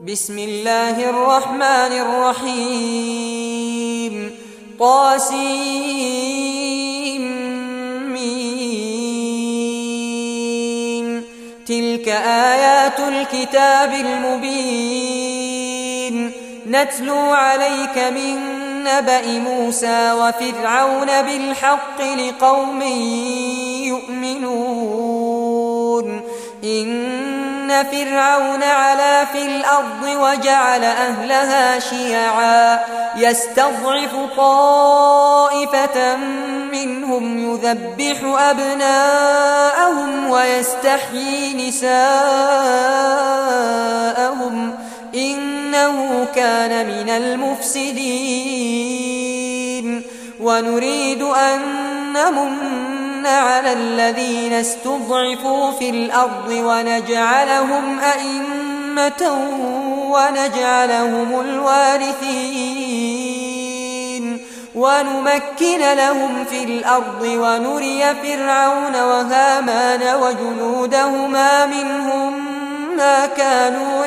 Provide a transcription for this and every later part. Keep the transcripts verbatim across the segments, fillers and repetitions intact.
بسم الله الرحمن الرحيم طاسيم تلك آيات الكتاب المبين نتلو عليك من نبأ موسى وفرعون بالحق لقوم يؤمنون إن فرعون علا في الأرض وجعل أهلها شيعا يستضعف طائفة منهم يذبح أبناءهم ويستحيي نساءهم إنه كان من المفسدين ونريد أن نمن على الذين استضعفوا في الأرض ونجعلهم أئمة ونجعلهم الوارثين ونمكن لهم في الأرض ونري فرعون وهامان وجنودهما منهم ما كانوا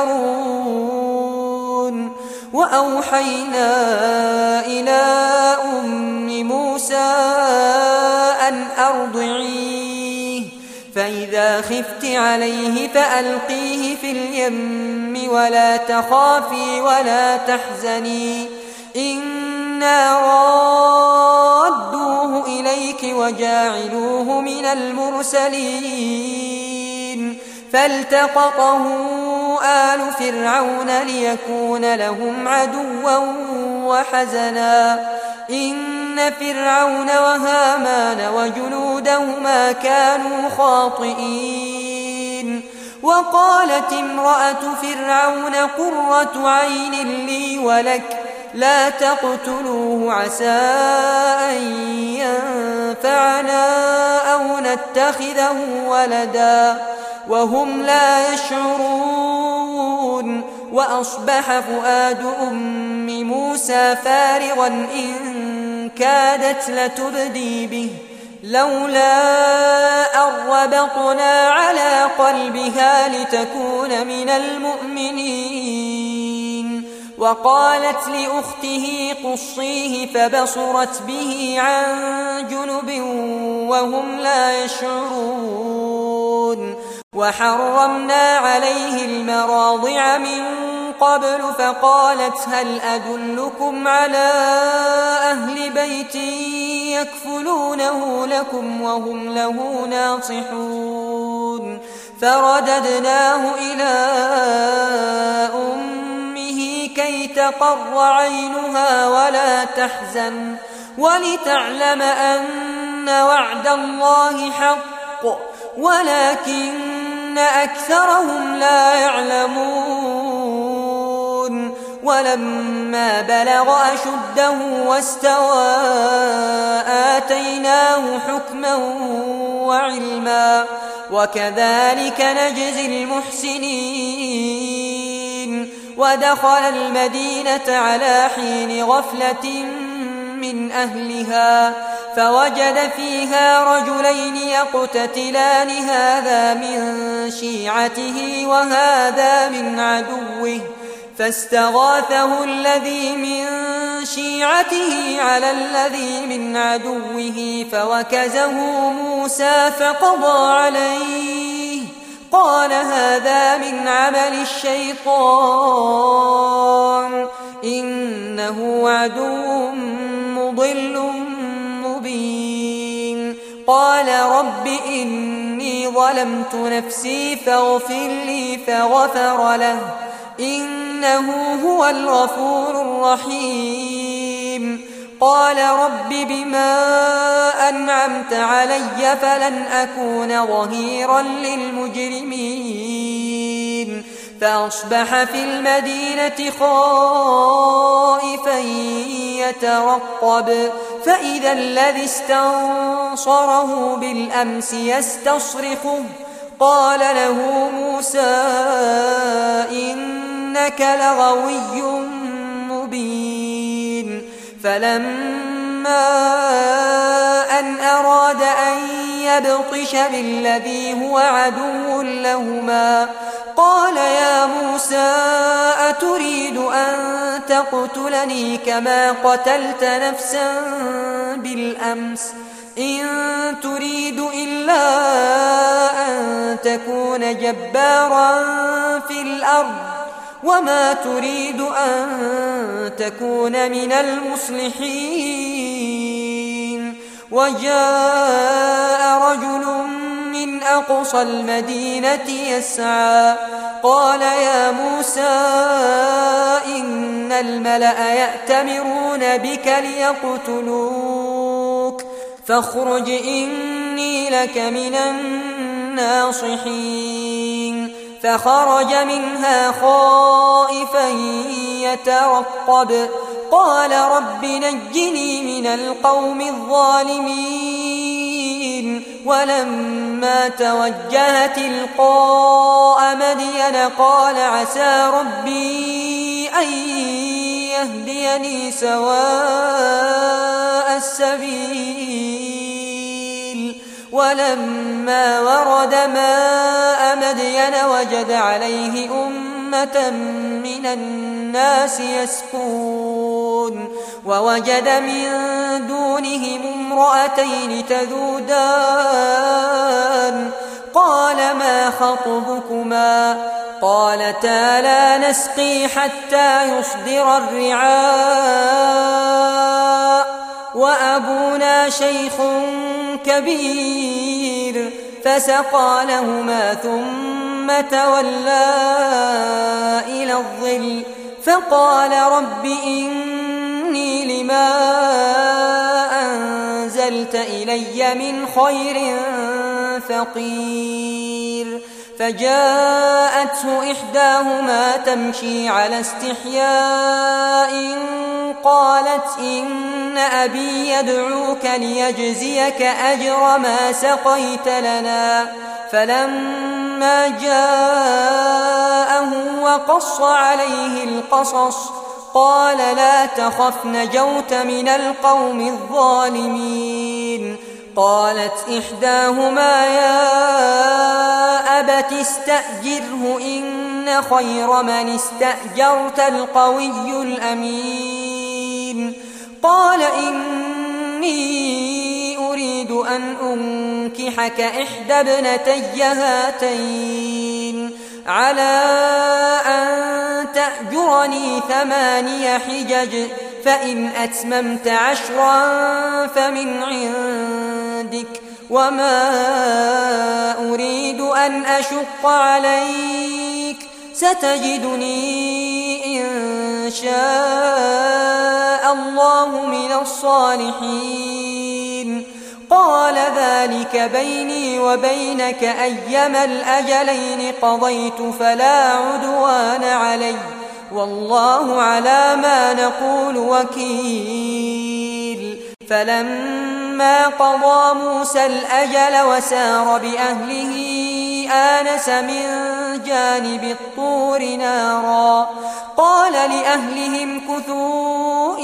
يحذرون وأوحينا إلى أم موسى أن أرضعيه فإذا خفت عليه فألقيه في اليم ولا تخافي ولا تحزني إنا رادوه إليك وجاعلوه من المرسلين فالتقطه آل فرعون ليكون لهم عدوا وحزنا إن فرعون وهامان وجنودهما كانوا خاطئين وقالت امرأة فرعون قرة عين لي ولك لا تقتلوه عسى أن ينفعنا أو نتخذه ولدا وهم لا يشعرون وأصبح فؤاد أم موسى فارغا إن كادت لتبدي به لولا أن ربطنا على قلبها لتكون من المؤمنين وقالت لأخته قصيه فبصرت به عن جنب وهم لا يشعرون وحرمنا عليه المراضع من قبل فقالت هل أدلكم على أهل بيت يكفلونه لكم وهم له ناصحون فرددناه إلى أمه كي تقر عينها ولا تحزن ولتعلم أن وعد الله حق ولكن أكثرهم لا يعلمون ولما بلغ أشده واستوى آتيناه حكما وعلما وكذلك نجزي المحسنين ودخل المدينة على حين غفلة من أهلها فوجد فيها رجلين يقتتلان هذا من شيعته وهذا من عدوه فاستغاثه الذي من شيعته على الذي من عدوه فوكزه موسى فقضى عليه قال هذا من عمل الشيطان إنه عدو مضل مبين قال رب إني ظلمت نفسي فاغفر لي فغفر له إنه هو الغفور الرحيم قال رب بما أنعمت علي فلن أكون ظهيرا للمجرمين فأصبح في المدينة خائفا يترقب فإذا الذي استنصره بالأمس يستصرخه قال له موسى إنك لغوي مبين فلما أن أراد أن يبطش بالذي هو عدو لهما قال يا موسى أتريد أن تقتلني كما قتلت نفسا بالأمس إن تريد إلا أن تكون جبارا في الأرض وما تريد أن تكون من المصلحين وجاء رجل من أقصى المدينة يسعى قال يا موسى إن الملأ يأتمرون بك ليقتلوك فاخرج إني لك من الناصحين فخرج منها خائفا يترقب قال رب نجني من القوم الظالمين ولما توجه تلقاء مدين قال عسى ربي أن يهديني سواء السبيل ولما ورد ماء مدين وجد عليه أمة من الناس يسقون ووجد من دونهم امرأتين تذودان قال ما خطبكما قالتا لا نسقي حتى يصدر الرعاء وأبونا شيخ كبير فسقى لهما ثم تولى إلى الظل فقال رب إني لما أنزلت إلي من خير فقير فجاءته إحداهما تمشي على استحياء قالت إن أبي يدعوك ليجزيك أجر ما سقيت لنا فلما جاءه وقص عليه القصص قال لا تخف نجوت من القوم الظالمين قالت إحداهما يا أبت استأجره إن خير من استأجرت القوي الأمين قال إني أريد أن أنكحك إحدى ابنتي هاتين على أن تأجرني ثماني حجج فإن أتممت عشرا فمن عندك وما أريد أن أشق عليك ستجدني إن شاء الله من الصالحين قال ذلك بيني وبينك أيما الأجلين قضيت فلا عدوان علي والله على ما نقول وكيل فلما قضى موسى الأجل وسار بأهله آنس من جانب الطور نارا قال لأهلهم كثوا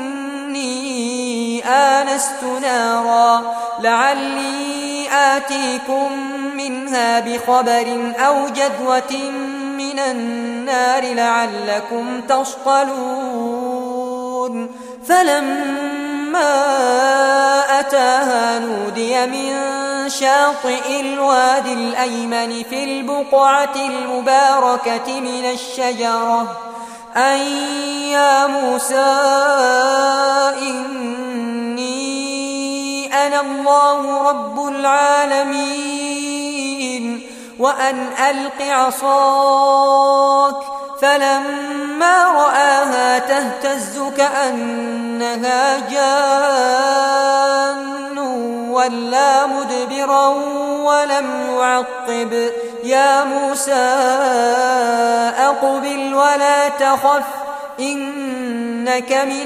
إني آنست نارا لعلي آتيكم منها بخبر أو جذوة من النار لعلكم تصطلون فلما أتاها نودي من شاطئ الوادي الأيمن في البقعة المباركة من الشجرة أن يا موسى إني أنا الله رب العالمين وأن ألق عصاك فلما رآها تهتز كأنها جان ولا مدبرا ولم يعقب يا موسى أقبل ولا تخف إنك من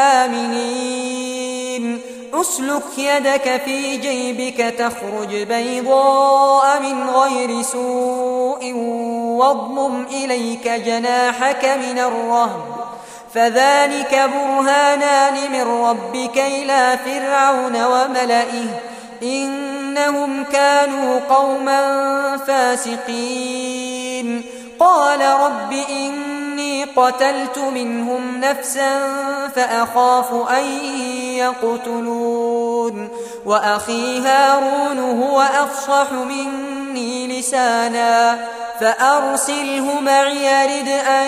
الآمنين أسلك يدك في جيبك تخرج بيضاء من غير سوء واضمم إليك جناحك من الرهب فذلك برهانان من ربك إلى فرعون وملئه إنهم كانوا قوما فاسقين قال رب إني قتلت منهم نفسا فأخاف أن يقتلون وأخي هارون هو أفصح مني لسانا فأرسله معي يرد أن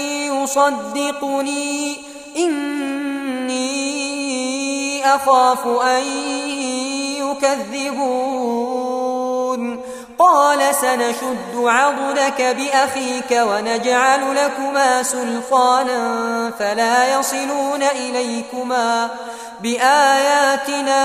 يصدقني إني أخاف أن يكذبون قال سنشد عضدك بأخيك ونجعل لكما سلطانا فلا يصلون إليكما بآياتنا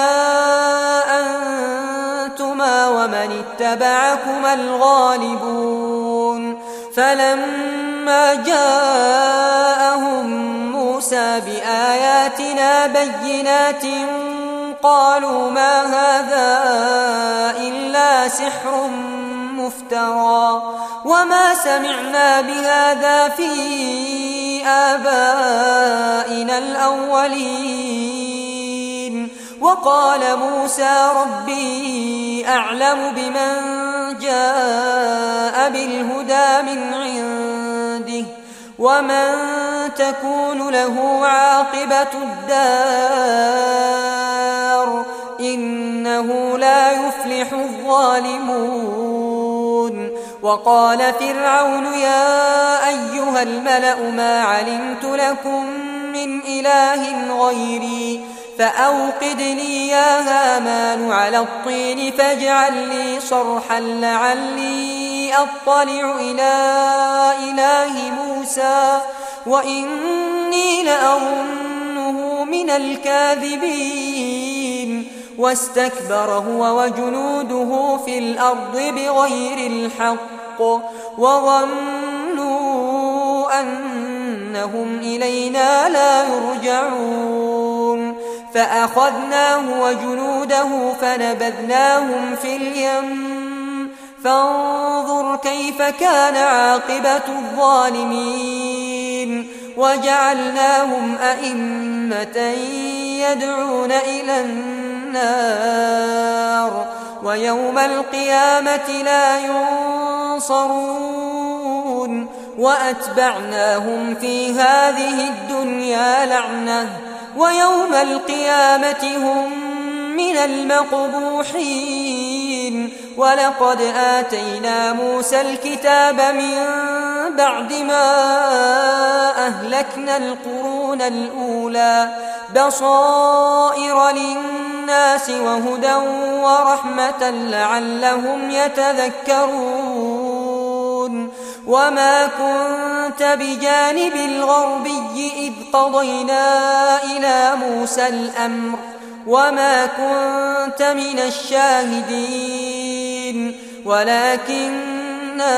أنتما ومن اتبعكما الغالبون فلما جاءهم موسى بآياتنا بينات قالوا ما هذا إلا سحر مفترى وما سمعنا بهذا في آبائنا الأولين وقال موسى ربي أعلم بمن جاء بالهدى من عنده ومن تكون له عاقبة الدار إنه لا يفلح الظالمون وقال فرعون يا أيها الملأ ما علمت لكم من إله غيري فأوقد لي يا هامان على الطين فاجعل لي صرحا لعلي أطلع إلى إله موسى وإني لأظنه من الكاذبين واستكبر هو وجنوده في الأرض بغير الحق وظنوا أنهم إلينا لا يرجعون فأخذناه وجنوده فنبذناهم في اليم فانظر كيف كان عاقبة الظالمين وجعلناهم أئمة يدعون إلى النار ويوم القيامة لا ينصرون وأتبعناهم في هذه الدنيا لعنة ويوم القيامة هم من المقبوحين ولقد آتينا موسى الكتاب من بعد ما أهلكنا القرون الأولى بصائر للناس وهدى ورحمة لعلهم يتذكرون وما كنت بجانب الغربي إذ قضينا إلى موسى الأمر وما كنت من الشاهدين ولكننا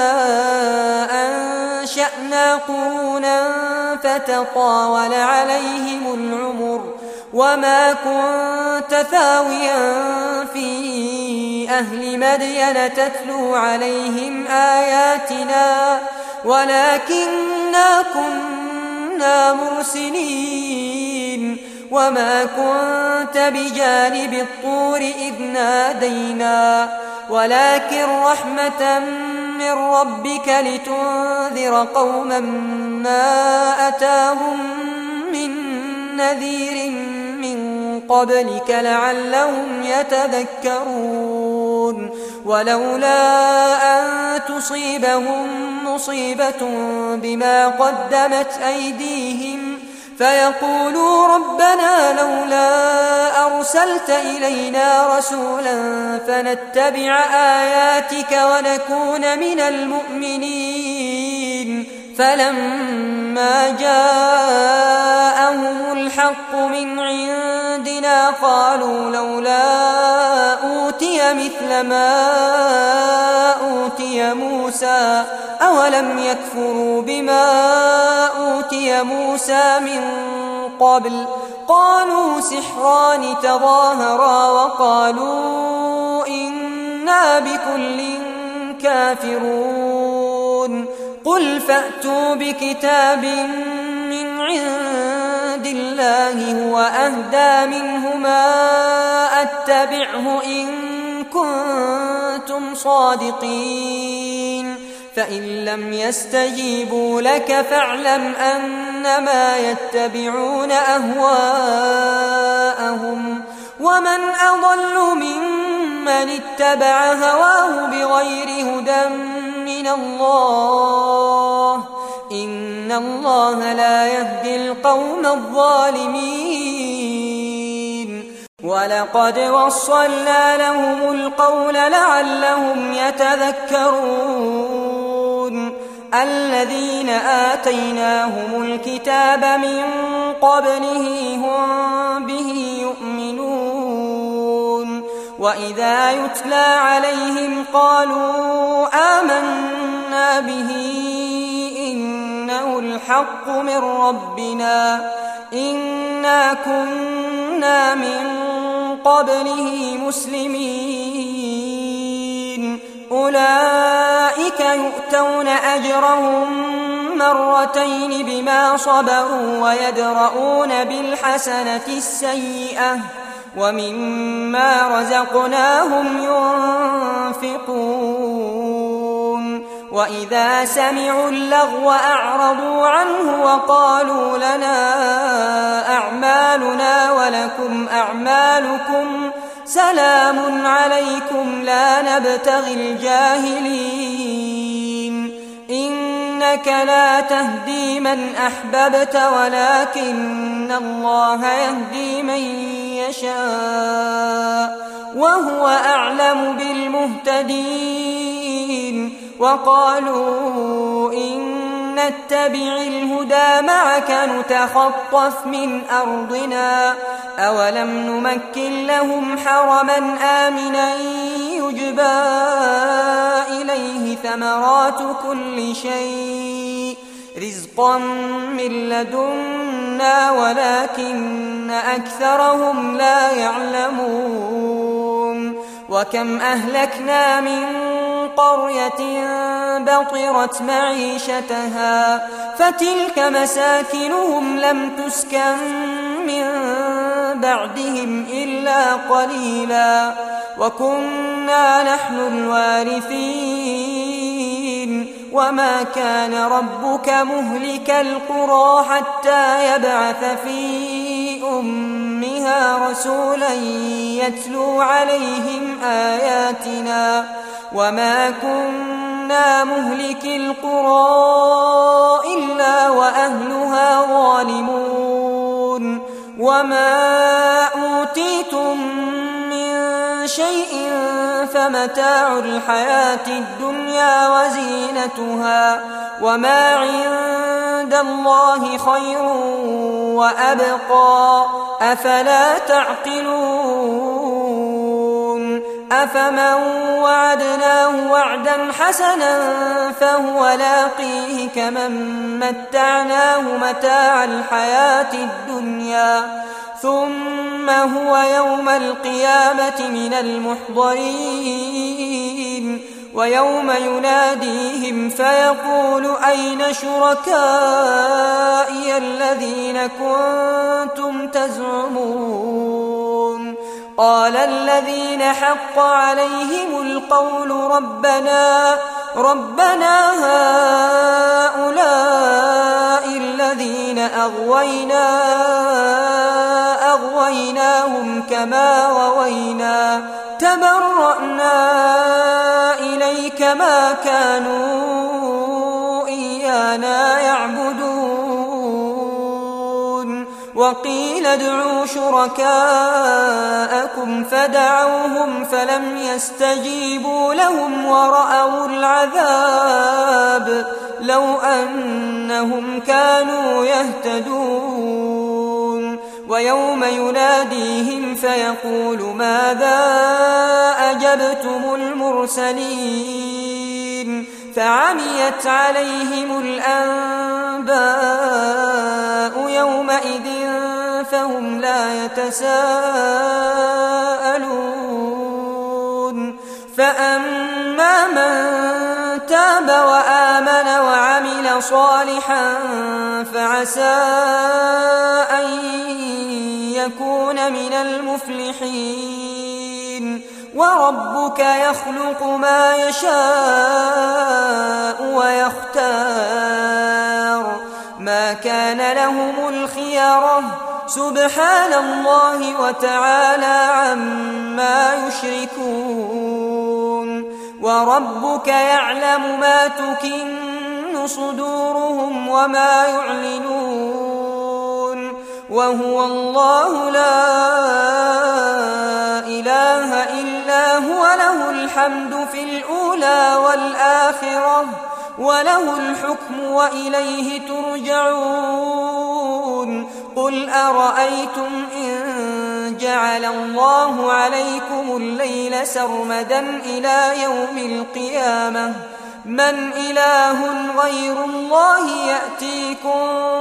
أنشأنا قرونا فتطاول عليهم العمر وما كنت ثاويا في أهل مدين تتلو عليهم آياتنا ولكننا كنا مرسلين وما كنت بجانب الطور إذ نادينا ولكن رحمة من ربك لتنذر قوما ما أتاهم من نذير من قبلك لعلهم يتذكرون ولولا أن تصيبهم مصيبة بما قدمت أيديهم فيقولوا ربنا لولا أرسلت إلينا رسولا فنتبع آياتك ونكون من المؤمنين فلما جاءهم الحق من عندنا قالوا لولا أوتي مثل ما أوتي موسى أولم يكفروا بما أوتي موسى من قبل قالوا سحران تظاهرا وقالوا إنا بكل كافرون قل فأتوا بكتاب من عند الله هو أهدى منهما أتبعه إن كنتم صادقين فإن لم يستجيبوا لك فاعلم أنما يتبعون أهواءهم ومن أضل ممن اتبع هواه بغير هدى من الله إن الله لا يهدي القوم الظالمين ولقد وصلنا لهم القول لعلهم يتذكرون الذين آتيناهم الكتاب من قبله هم به يؤمنون وإذا يتلى عليهم قالوا آمنا به إنه الحق من ربنا إنا كنا من قبله مسلمين أولئك يؤتون أجرهم مرتين بما صبروا ويدرؤون بالحسنة السيئة ومما رزقناهم ينفقون وإذا سمعوا اللغو أعرضوا عنه وقالوا لنا أعمالنا ولكم أعمالكم سلام عليكم لا نبتغي الجاهلين إنك لا تهدي من أحببت ولكن الله يهدي من يشاء وهو أعلم بالمهتدين وقالوا إن نتبع الهدى معك نتخطف من أرضنا أولم نمكن لهم حرما آمنا يجبى إليه ثمرات كل شيء رزقا من لدنا ولكن أكثرهم لا يعلمون وكم أهلكنا من قرية بطرت معيشتها فتلك مساكنهم لم تسكن من بعدهم إلا قليلا وكنا نحن الوارثين وما كان ربك مهلك القرى حتى يبعث في أمها رسولا يتلو عليهم آياتنا وما كنا مهلك القرى إلا وأهلها ظالمون وما أوتيتم من شيء فمتاع الحياة الدنيا وزينتها وما عند الله خير وأبقى أفلا تعقلون أفمن وعدناه وعدا حسنا فهو لاقيه كمن متعناه متاع الحياة الدنيا ثم هو يوم القيامة من المحضرين ويوم يناديهم فيقول أين شركائي الذين كنتم تزعمون قال الذين حق عليهم القول ربنا ربنا هؤلاء الذين أغوينا أغويناهم كما غوينا تبرأنا إليك ما كانوا إيانا يعبدون وقيل ادعوا شركاءكم فدعوهم فلم يستجيبوا لهم ورأوا العذاب لو أنهم كانوا يهتدون ويوم يناديهم فيقول ماذا أجبتم المرسلين فعميت عليهم الأنباء يومئذ فهم لا يتساءلون فأما من تاب وآمن وعمل صالحا فعسى أن يكون من المفلحين وربك يخلق ما يشاء ويختار ما كان لهم الخيرة سبحان الله وتعالى عما يشركون وربك يعلم ما تكن صدورهم وما يعلنون وهو الله لا إله إلا هو له الحمد في الأولى والآخرة وله الحكم وإليه ترجعون قل أرأيتم إن جعل الله عليكم الليل سرمدا إلى يوم القيامة من إله غير الله يأتيكم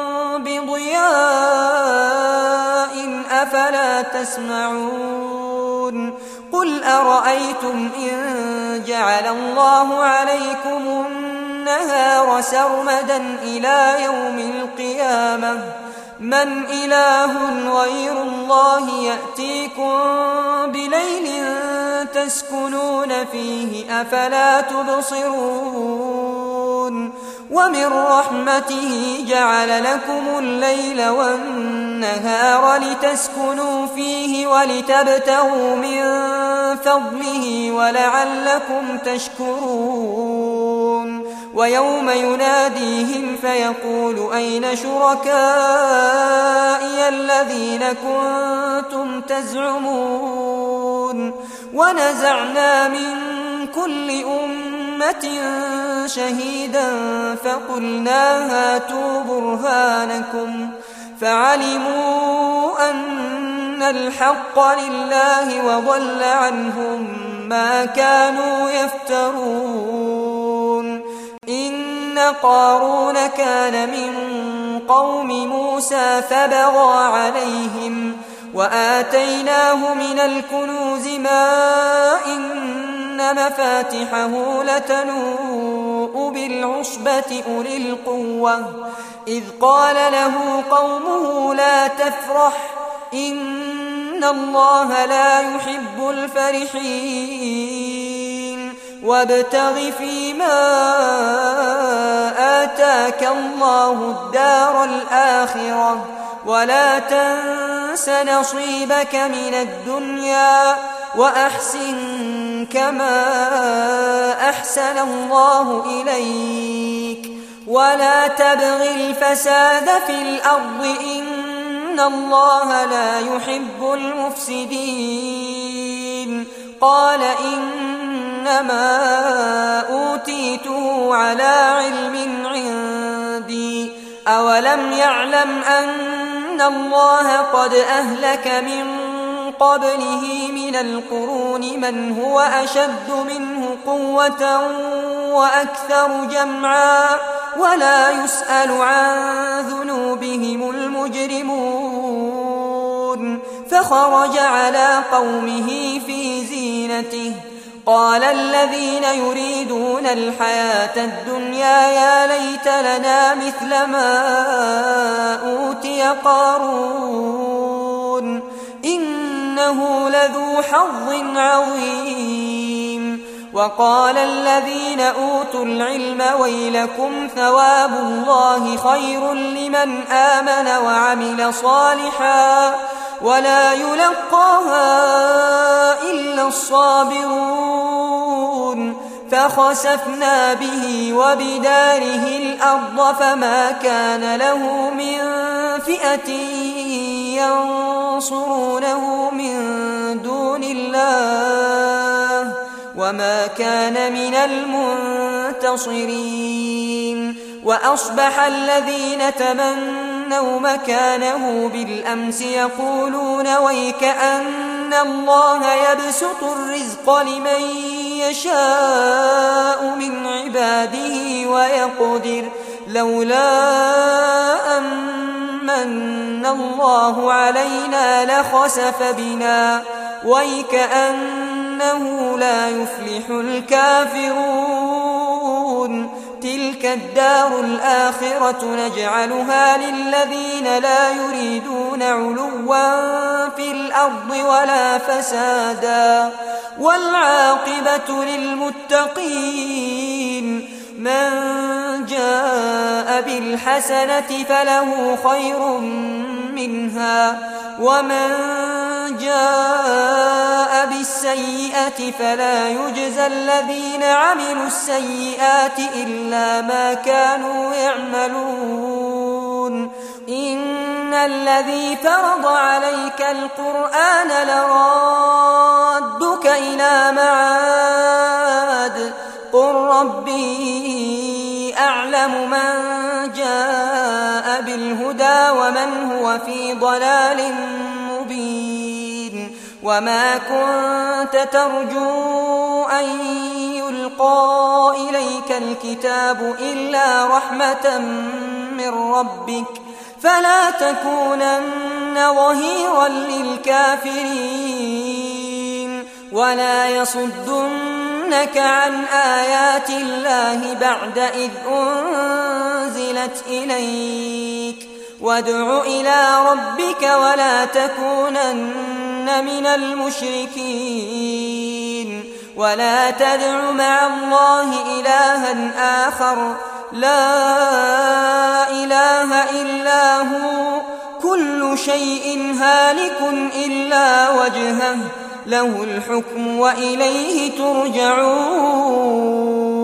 بضياء أفلا تسمعون قل أرأيتم إن جعل الله عليكم النهار سرمدا إلى يوم القيامة من إله غير الله يأتيكم بليل تسكنون فيه أفلا تبصرون ومن رحمته جعل لكم الليل والنهار لتسكنوا فيه ولتبتغوا من فضله ولعلكم تشكرون ويوم يناديهم فيقول أين شركائي الذين كنتم تزعمون ونزعنا من كل أمة شهيدا فقلنا هاتوا برهانكم فعلموا أن الحق لله وضل عنهم ما كانوا يفترون إن قارون كان من قوم موسى فبغى عليهم وآتيناه من الكنوز ما إن مفاتحه لتنوء بالعصبة أولي القوة إذ قال له قومه لا تفرح إن الله لا يحب الفرحين وابتغ فيما آتاك الله الدار الآخرة ولا تنس نصيبك من الدنيا وأحسن كما أحسن الله إليك ولا تبغ الفساد في الأرض إن الله لا يحب المفسدين قال إنما أوتيته على علم عندي أولم يعلم أن الله قد أهلك من قبله من القرون من هو أشد منه قوة وأكثر جمعا ولا يسأل عن ذنوبهم المجرمون فخرج على قومه في زينته قال الذين يريدون الحياة الدنيا يا ليت لنا مثل ما أوتي قارون إنه لذو حظ عظيم وقال الذين أوتوا العلم ويلكم ثواب الله خير لمن آمن وعمل صالحا ولا يلقاها إلا الصابرون فخسفنا به وبداره الأرض فما كان له من فئة ينصرونه من دون الله وما كان من المنتصرين وأصبح الذين تمنوا مكانه بالأمس يقولون ويكأن الله يبسط الرزق لمن يشاء من عباده ويقدر لولا أمن الله علينا لخسف بنا ويكأنه لا يفلح الكافرون تلك الدار الآخرة نجعلها للذين لا يريدون علوا في الأرض ولا فسادا والعاقبة للمتقين من جاء بالحسنة فله خير منها ومن جاء بالسيئة فلا يجزى الذين عملوا السيئات إلا ما كانوا يعملون إن الذي فرض عليك القرآن لرادك إلى معاد قل ربي أعلم من جاء بالهدى ومن هو في ضلال مبين وما كنت ترجو أن يلقى إليك الكتاب إلا رحمة من ربك فلا تكونن ظهيرا للكافرين ولا يصدنك عن آيات الله بعد إذ أنزلت إليك وادع إلى ربك ولا تكونن من المشركين ولا تدع مع الله إلها آخر لا إله إلا هو كل شيء هالك إلا وجهه له الحكم وإليه ترجعون